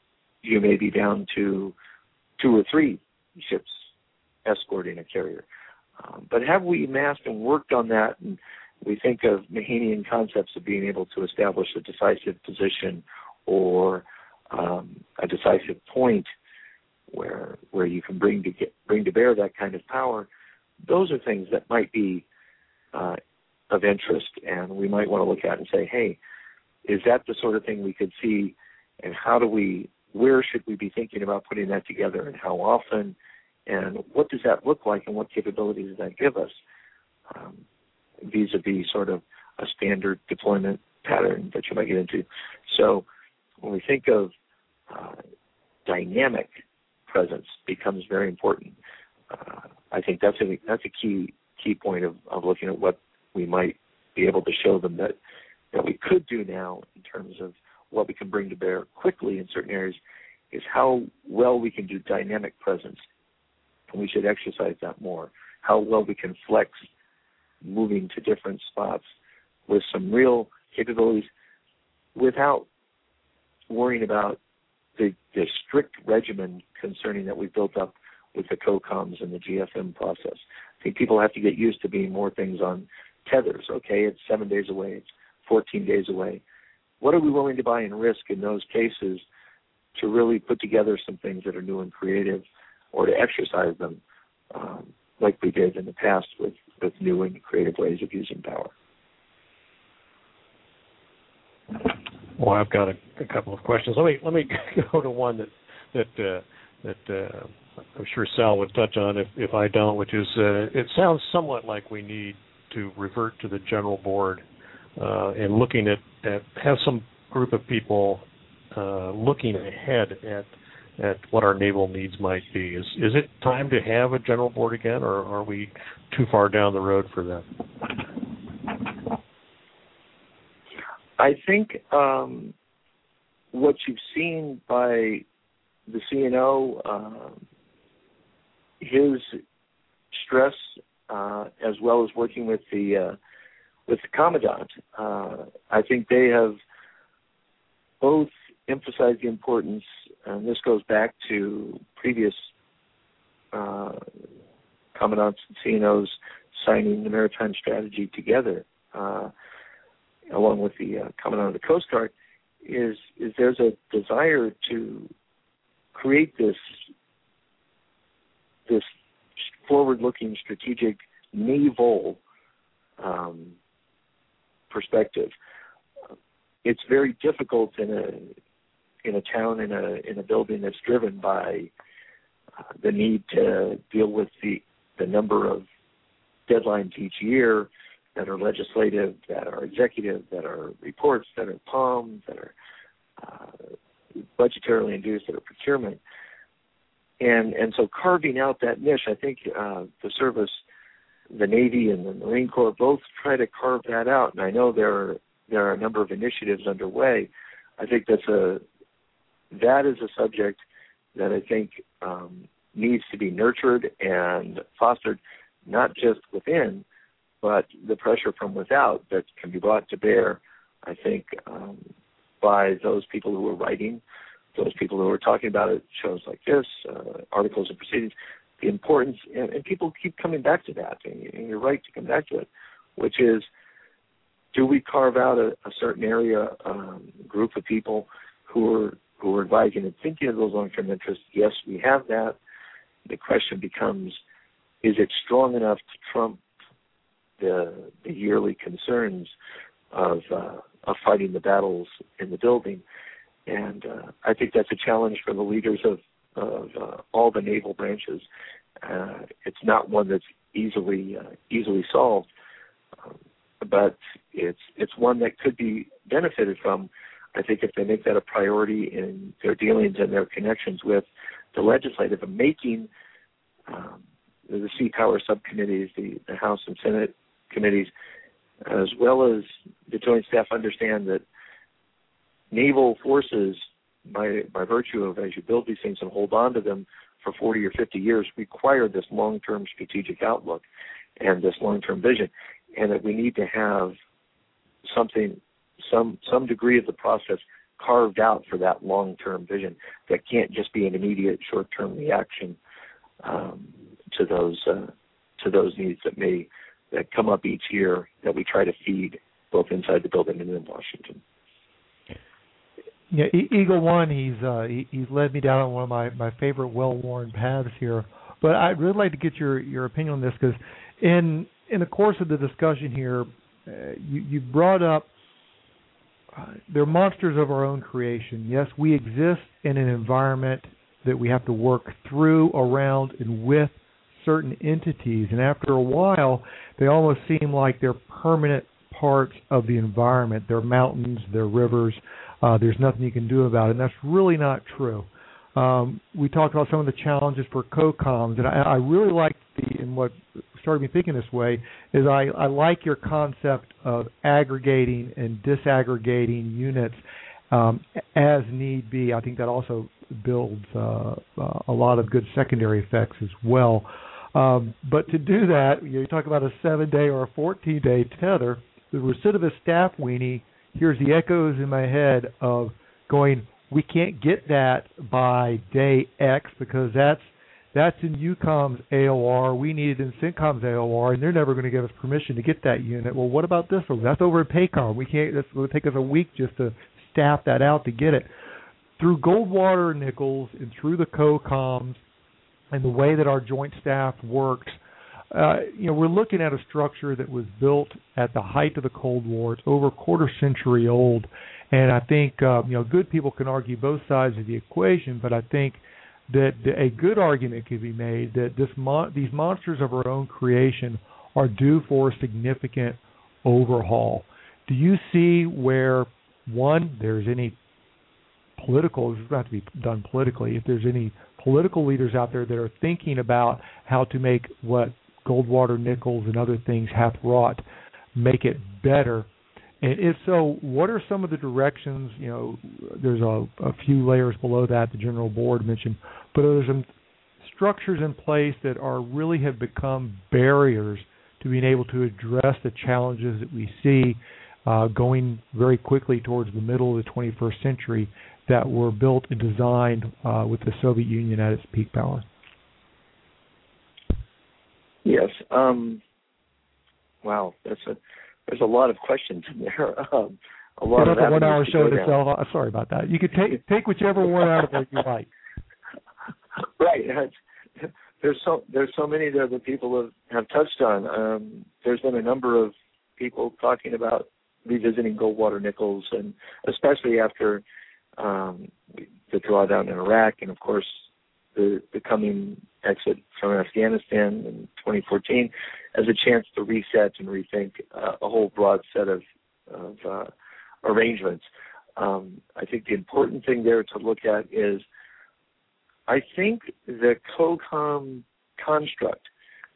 you may be down to two or three ships escorting a carrier. Um, but have we amassed and worked on that? And we think of Mahanian concepts of being able to establish a decisive position or um, a decisive point where where you can bring to get, bring to bear that kind of power. Those are things that might be uh, of interest, and we might want to look at and say, hey, is that the sort of thing we could see, and how do we, where should we be thinking about putting that together, and how often, and what does that look like, and what capabilities does that give us, um, vis-a-vis sort of a standard deployment pattern that you might get into. So when we think of uh, dynamic presence becomes very important. Uh, I think that's a that's a key key point of, of looking at what we might be able to show them that that we could do now in terms of what we can bring to bear quickly in certain areas, is how well we can do dynamic presence, and we should exercise that more. How well we can flex, moving to different spots with some real capabilities without worrying about the, the strict regimen concerning that we've built up with the COCOMs and the G F M process. I think people have to get used to being more things on tethers. Okay, it's seven days away, it's fourteen days away. What are we willing to buy and risk in those cases to really put together some things that are new and creative, or to exercise them um, like we did in the past with, with new and creative ways of using power? Well, I've got a, a couple of questions. Let me let me go to one that that uh, that uh, I'm sure Sal would touch on if, if I don't, which is uh, it sounds somewhat like we need to revert to the general board uh, and looking at, at have some group of people uh, looking ahead at at what our naval needs might be. Is is it time to have a general board again, or are we too far down the road for that? I think um, what you've seen by the C N O, uh, his stress, uh, as well as working with the uh, with the commandant, uh, I think they have both emphasized the importance, and this goes back to previous uh, commandants and C N Os signing the maritime strategy together, uh, along with the uh, commandant of the Coast Guard, is is there's a desire to create this this forward-looking strategic naval um, perspective. It's very difficult in a in a town, in a in a building that's driven by uh, the need to deal with the the number of deadlines each year that are legislative, that are executive, that are reports, that are P O M, that are uh, budgetarily induced, that are procurement. And and so carving out that niche, I think uh, the service, the Navy and the Marine Corps both try to carve that out. And I know there are, there are a number of initiatives underway. I think that's a that is a subject that I think um, needs to be nurtured and fostered, not just within, but the pressure from without that can be brought to bear, I think, um, by those people who are writing, those people who are talking about it, shows like this, uh, articles and proceedings, the importance, and, and people keep coming back to that, and, and you're right to come back to it, which is, do we carve out a, a certain area, um, group of people who are who are advising and thinking of those long-term interests? Yes, we have that. The question becomes, is it strong enough to trump the, the yearly concerns of uh, of fighting the battles in the building? And uh, I think that's a challenge for the leaders of, of uh, all the naval branches. Uh, it's not one that's easily uh, easily solved, um, but it's it's one that could be benefited from, I think, if they make that a priority in their dealings and their connections with the legislative, and making um, the Sea Power subcommittees, the, the House and Senate committees, as well as the Joint Staff, understand that naval forces, by by virtue of, as you build these things and hold on to them for forty or fifty years, require this long-term strategic outlook and this long-term vision, and that we need to have something, some some degree of the process carved out for that long-term vision that can't just be an immediate short-term reaction um, to those uh, to those needs that may that come up each year that we try to feed both inside the building and in Washington. Yeah, Eagle One, he's uh, he, he's led me down on one of my, my favorite well-worn paths here. But I'd really like to get your, your opinion on this, because in in the course of the discussion here, uh, you, you brought up uh, they're monsters of our own creation. Yes, we exist in an environment that we have to work through, around, and with certain entities. And after a while, they almost seem like they're permanent parts of the environment. They're mountains, they're rivers. Uh, there's nothing you can do about it, and that's really not true. Um, we talked about some of the challenges for COCOMs, and I, I really like the, and what started me thinking this way, is I, I like your concept of aggregating and disaggregating units um, as need be. I think that also builds uh, uh, a lot of good secondary effects as well. Um, but to do that, you, know, you talk about a seven-day or a fourteen-day tether, the recidivist staff weenie here's the echoes in my head of going, we can't get that by day X because that's that's in EUCOM's A O R. We need it in CENTCOM's A O R, and they're never going to give us permission to get that unit. Well, what about this one? That's over at PACOM. We can't. That's going to take us a week just to staff that out to get it. Through Goldwater and Nichols and through the COCOMs and the way that our joint staff works, Uh, you know, we're looking at a structure that was built at the height of the Cold War. It's over a quarter century old, and I think uh, you know, good people can argue both sides of the equation, but I think that a good argument could be made that this mon- these monsters of our own creation are due for a significant overhaul. Do you see where, one, there's any political, it doesn't have to be done politically, if there's any political leaders out there that are thinking about how to make what Goldwater Nichols and other things have wrought, make it better? And if so, what are some of the directions? You know, there's a, a few layers below that the General Board mentioned, but are there some structures in place that are really have become barriers to being able to address the challenges that we see uh, going very quickly towards the middle of the twenty-first century that were built and designed uh, with the Soviet Union at its peak power? Yes. Um, wow, that's a there's a lot of questions in there. Um, a lot of a one-hour to show go itself. down. Sorry about that. You could take take whichever one out of it you like. Right. It's, there's so there's so many there that people have, have touched on. Um, there's been a number of people talking about revisiting Goldwater Nichols, and especially after um, the drawdown in Iraq, and of course the, the coming exit from Afghanistan in twenty fourteen, as a chance to reset and rethink uh, a whole broad set of, of uh, arrangements. Um, I think the important thing there to look at is I think the COCOM construct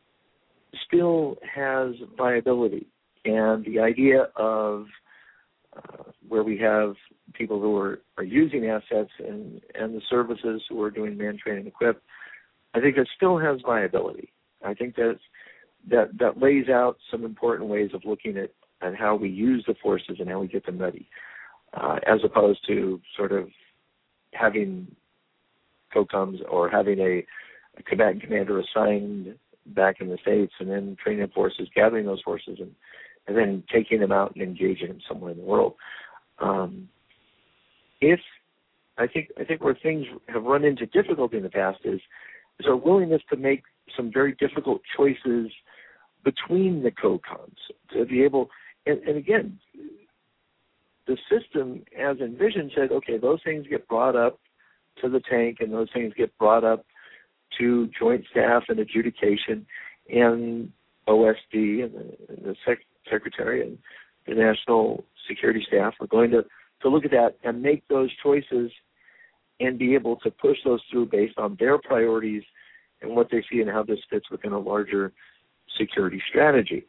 still has viability, and the idea of uh, where we have people who are, are using assets and, and the services who are doing man, train, and equip, I think that still has viability. I think that that that lays out some important ways of looking at, at how we use the forces and how we get them ready, uh, as opposed to sort of having COCOMs or having a, a combatant commander assigned back in the States and then training forces, gathering those forces, and, and then taking them out and engaging them somewhere in the world. Um, if I think I think where things have run into difficulty in the past is is our willingness to make some very difficult choices between the COCOMs to be able, and, and again, the system as envisioned said, okay, those things get brought up to the tank and those things get brought up to joint staff and adjudication, and O S D and the, and the sec- secretary and the national security staff are going to, to look at that and make those choices and be able to push those through based on their priorities and what they see and how this fits within a larger security strategy.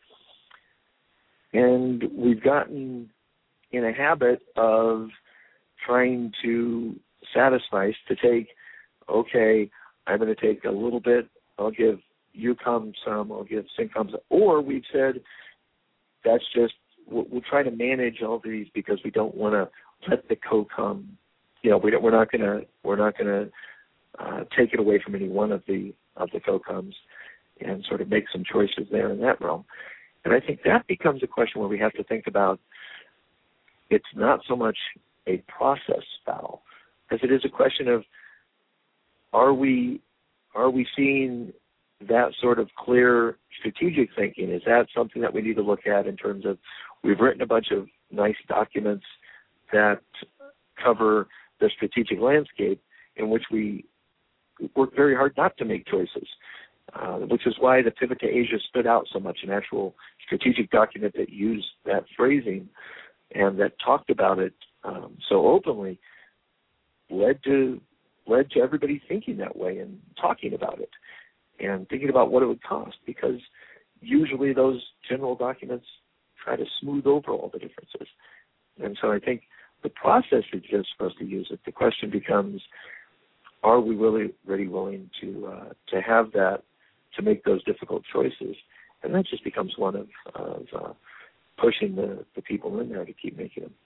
And we've gotten in a habit of trying to satisfy, to take, okay, I'm going to take a little bit, I'll give U COM some, I'll give CENTCOM some, or we've said that's just, we'll, we'll try to manage all these because we don't want to let the COCOM, you know, we don't, we're not going to, we're not going to uh, take it away from any one of the of the COCOMs and sort of make some choices there in that realm. And I think that becomes a question where we have to think about, it's not so much a process foul as it is a question of, are we are we seeing that sort of clear strategic thinking? Is that something that we need to look at in terms of, we've written a bunch of nice documents that cover the strategic landscape in which we work very hard not to make choices, uh, which is why the Pivot to Asia stood out so much, an actual strategic document that used that phrasing and that talked about it um, so openly, led to led to everybody thinking that way and talking about it and thinking about what it would cost, because usually those general documents try to smooth over all the differences. And so I think the process is just supposed to use it. The question becomes, are we really really willing to uh, to have that, to make those difficult choices? And that just becomes one of, of uh, pushing the, the people in there to keep making them.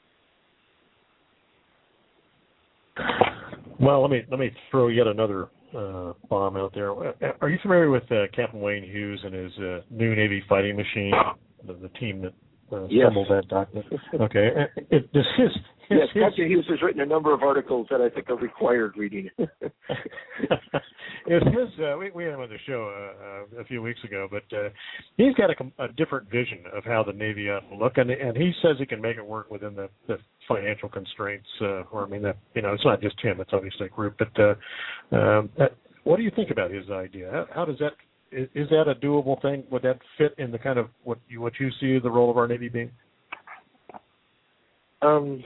Well, let me let me throw yet another uh, bomb out there. Are you familiar with uh, Captain Wayne Hughes and his uh, new Navy fighting machine, the, the team that uh, yes. assembled that document? Okay. It, it, this is, yes, his, Captain Hughes has written a number of articles that I think are required reading. It's his. Uh, we, we had him on the show uh, uh, a few weeks ago, but uh, he's got a, a different vision of how the Navy ought to look, and and he says he can make it work within the, the financial constraints. Uh, or I mean, that you know, it's not just him; it's obviously a group. But uh, um, uh, what do you think about his idea? How, how does that? Is, is that a doable thing? Would that fit in the kind of what you what you see the role of our Navy being? Um,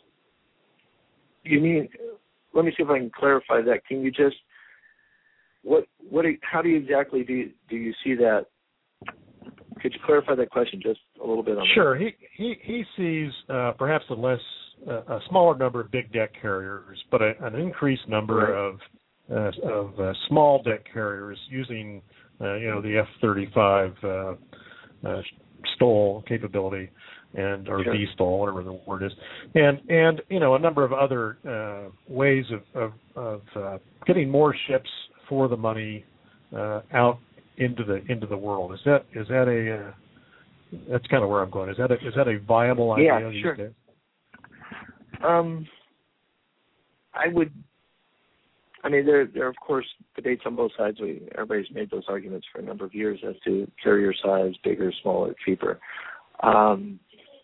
you mean? Let me see if I can clarify that. Can you just what what how do you exactly do you, do you see that? Could you clarify that question just a little bit on Sure. that? He he he sees uh, perhaps a less uh, a smaller number of big deck carriers, but a, an increased number Right. of uh, of uh, small deck carriers using uh, you know the F thirty-five uh, uh, STOL capability and or Sure. V STOL, whatever the word is, and and you know a number of other uh, ways of of, of uh, getting more ships for the money uh, out into the into the world. Is that is that a uh, that's kind of where I'm going. Is that a, is that a viable idea Yeah, these sure. days? Um, I would. I mean, there there are of course debates on both sides. We everybody's made those arguments for a number of years as to carrier size, bigger, smaller, cheaper. Um,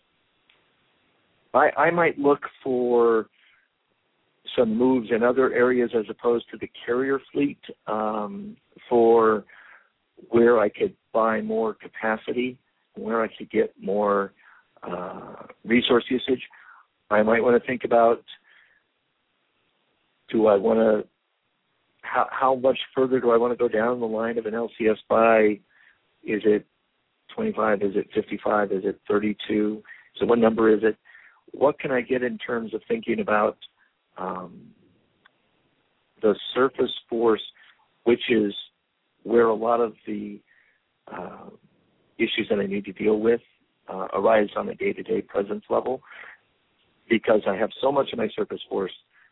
I, I might look for some moves in other areas as opposed to the carrier fleet um, for where I could buy more capacity, where I could get more uh, resource usage. I might want to think about, do I want to, how, how much further do I want to go down the line of an L C S buy? Is it twenty-five? Is it fifty-five? Is it thirty-two? So what number is it? What can I get in terms of thinking about um, the surface force, which is where a lot of the uh, issues that I need to deal with uh, arise on a day-to-day presence level, because I have so much of my surface force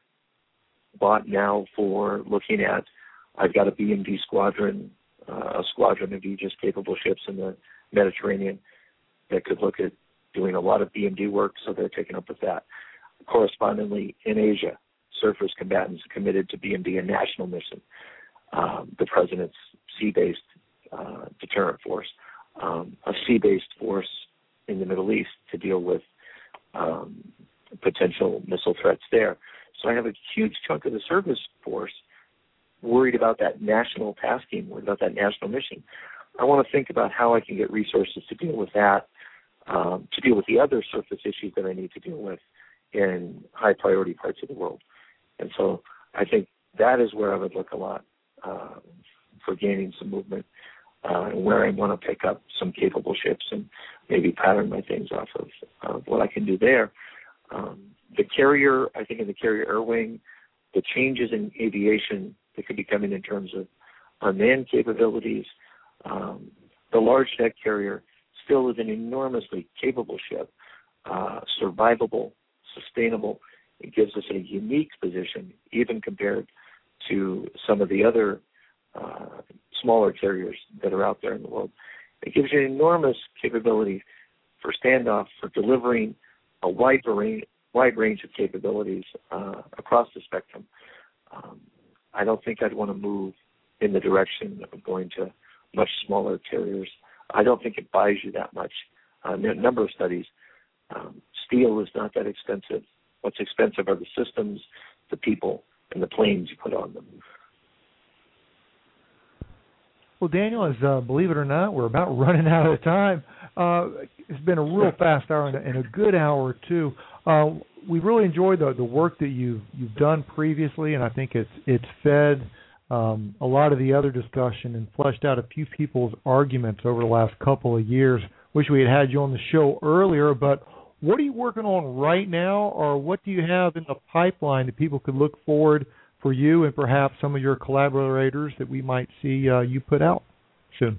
bought now for looking at, I've got a B M D squadron, uh, a squadron of Aegis-capable ships in the Mediterranean that could look at doing a lot of B M D work, so they're taken up with that. Correspondingly, in Asia, surface combatants committed to B M D, a national mission, um, the president's sea-based uh, deterrent force, um, a sea-based force in the Middle East to deal with um, potential missile threats there. So I have a huge chunk of the surface force worried about that national tasking, worried about that national mission. I want to think about how I can get resources to deal with that, um, to deal with the other surface issues that I need to deal with in high-priority parts of the world. And so I think that is where I would look a lot uh, for gaining some movement, uh, and where I want to pick up some capable ships and maybe pattern my things off of, of what I can do there. Um, the carrier, I think in the carrier air wing, the changes in aviation that could be coming in terms of unmanned capabilities, um, the large deck carrier still is an enormously capable ship, uh, survivable, sustainable. It gives us a unique position, even compared to some of the other uh, smaller carriers that are out there in the world. It gives you an enormous capability for standoff, for delivering a wide range, wide range of capabilities uh, across the spectrum. Um, I don't think I'd want to move in the direction of going to much smaller carriers. I don't think it buys you that much. Uh, a number of studies, um, steel is not that expensive. What's expensive are the systems, the people, and the planes you put on them. Well, Daniel, as uh, believe it or not, we're about running out of time. Uh, it's been a real fast hour and a, and a good hour too. Uh, we really enjoyed the the work that you've you've done previously, and I think it's it's fed um, a lot of the other discussion and fleshed out a few people's arguments over the last couple of years. Wish we had had you on the show earlier, but what are you working on right now, or what do you have in the pipeline that people could look forward for you and perhaps some of your collaborators that we might see uh, you put out soon?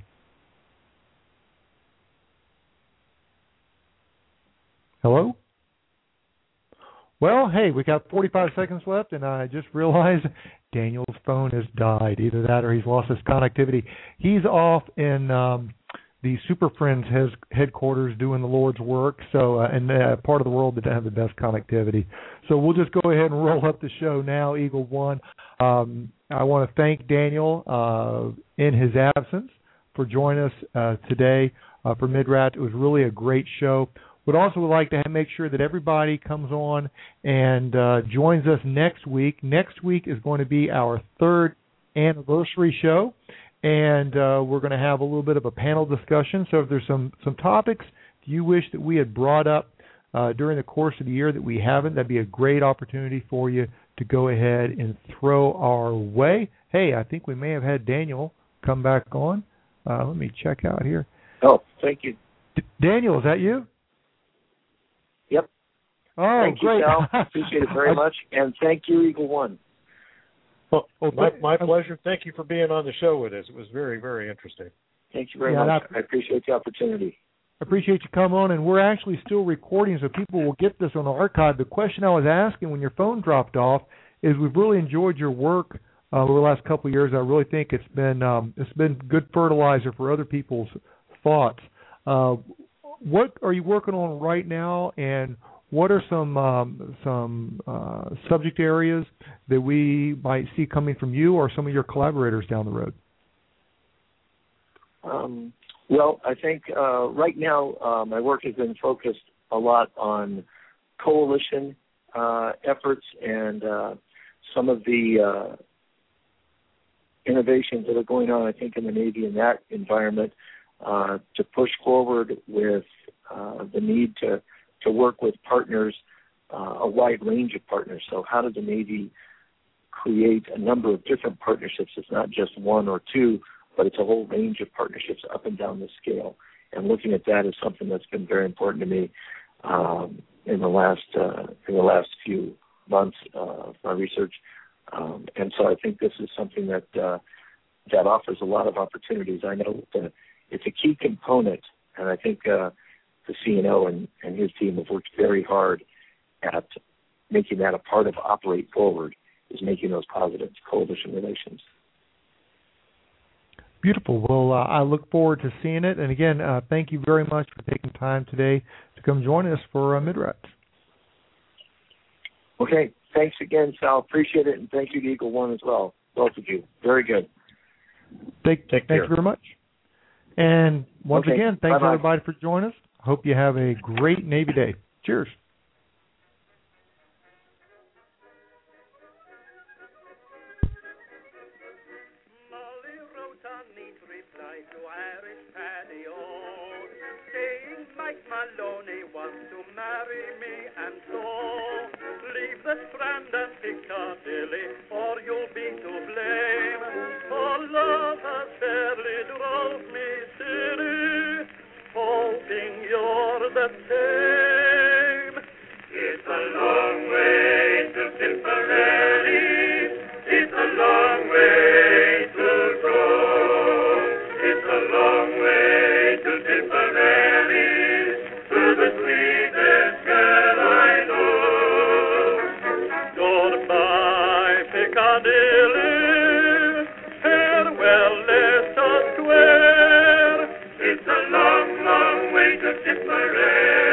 Hello? Well, hey, we got forty-five seconds left, and I just realized Daniel's phone has died. Either that or he's lost his connectivity. He's off in um, the Super Friends has headquarters doing the Lord's work, so uh, and uh, part of the world that doesn't have the best connectivity. So we'll just go ahead and roll up the show now, Eagle One. Um, I want to thank Daniel uh, in his absence for joining us uh, today uh, for MidRat. It was really a great show. Would also like to make sure that everybody comes on and uh, joins us next week. Next week is going to be our third anniversary show, and uh, we're going to have a little bit of a panel discussion. So if there's some, some topics you wish that we had brought up uh, during the course of the year that we haven't, that'd be a great opportunity for you to go ahead and throw our way. Hey, I think we may have had Daniel come back on. Uh, let me check out here. Oh, thank you. D- Daniel, is that you? Yep. Oh, thank great. you, Sal. Appreciate it very much. And thank you, Eagle One. Well, well my, my pleasure. Thank you for being on the show with us. It was very, very interesting. Thank you very yeah, much. I appreciate the opportunity. I appreciate you coming on, and we're actually still recording, so people will get this on the archive. The question I was asking when your phone dropped off is we've really enjoyed your work uh, over the last couple of years. I really think it's been um, it's been good fertilizer for other people's thoughts. Uh, what are you working on right now, and what are some um, some uh, subject areas that we might see coming from you or some of your collaborators down the road? Um, well, I think uh, right now uh, my work has been focused a lot on coalition uh, efforts and uh, some of the uh, innovations that are going on, I think, in the Navy in that environment uh, to push forward with uh, the need to, to work with partners, uh, a wide range of partners. So how does the Navy create a number of different partnerships? It's not just one or two, but it's a whole range of partnerships up and down the scale. And looking at that is something that's been very important to me um, in the last uh, in the last few months uh, of my research. Um, and so I think this is something that uh, that offers a lot of opportunities. I know that it's a key component, and I think uh, the C N O and, and his team have worked very hard at making that a part of Operate Forward, is making those positive coalition relations. Beautiful. Well, uh, I look forward to seeing it. And again, uh, thank you very much for taking time today to come join us for uh, MidRat. Okay. Thanks again, Sal. Appreciate it. And thank you to Eagle One as well. Both of you. Very good. Take, Take thank care. you very much. And once okay. again, thanks Bye-bye. everybody for joining us. Hope you have a great Navy Day. Cheers. Mike Maloney wants to marry me, and so leave the Strand and Piccadilly, or you'll be to blame. For love has fairly drove me silly, hoping you're the same. It's a long way to Tipperary, it's a long way to go. It's a long way to Tipperary, the sweetest girl I know. Goodbye, Piccadilly, farewell, Leicester Square. It's a long, long way to Tipperary.